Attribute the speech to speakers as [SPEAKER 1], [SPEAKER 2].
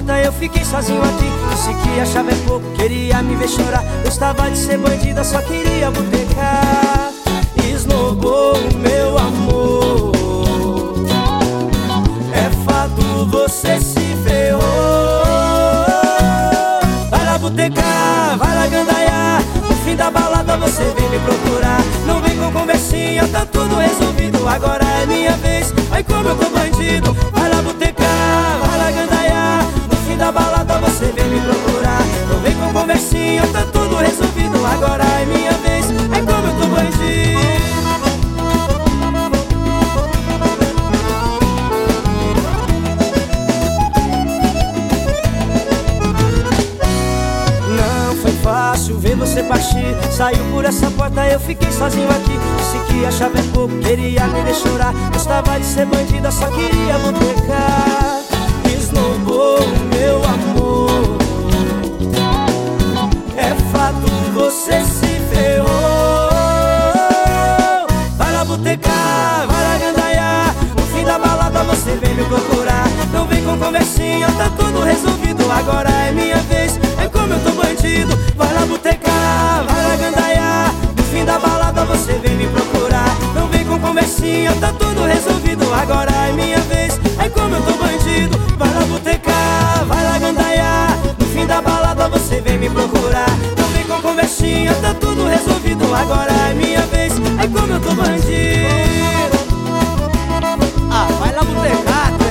[SPEAKER 1] porta eu fiquei sozinho aqui. Disse que achava é pouco, queria me ver chorar. Gostava de ser bandida, só queria botecar. Esnobou o meu amor, é fato, você se ferrou. Vai lá botecar, vai lá gandaiar. No fim da balada você vem me procurar. Não vem com conversinha, tá tudo resolvido. Agora é minha vez, ai como eu tô bandido. Vai lá botecar, vai lá gandaiar. No fim da balada você vem me procurar. Não vem com conversinha, tá tudo resolvido. Agora é minha vez, ai como eu tô bandido. Fácil ver você partir. Saiu por essa porta, eu fiquei sozinho aqui. Disse que achava é pouco, queria me ver chorar. Gostava de ser bandida, só queria botecar. Esnobou o meu amor, é fato, você se ferrou. Vai lá botecar, vai lá gandaiar. No fim da balada você vem me procurar. Não vem com conversinha, tá tudo resolvido. Agora é minha vez, é como eu tô bandido. Vai lá botecar, vai lá gandaiar. No fim da balada você vem me procurar. Não vem com conversinha, tá tudo resolvido. Agora é minha vez, é como eu tô bandido. Vai lá botecar, vai lá gandaiar. No fim da balada você vem me procurar. Não vem com conversinha, tá tudo resolvido. Agora é minha vez, é como eu tô bandido.
[SPEAKER 2] Ah, vai lá botecar.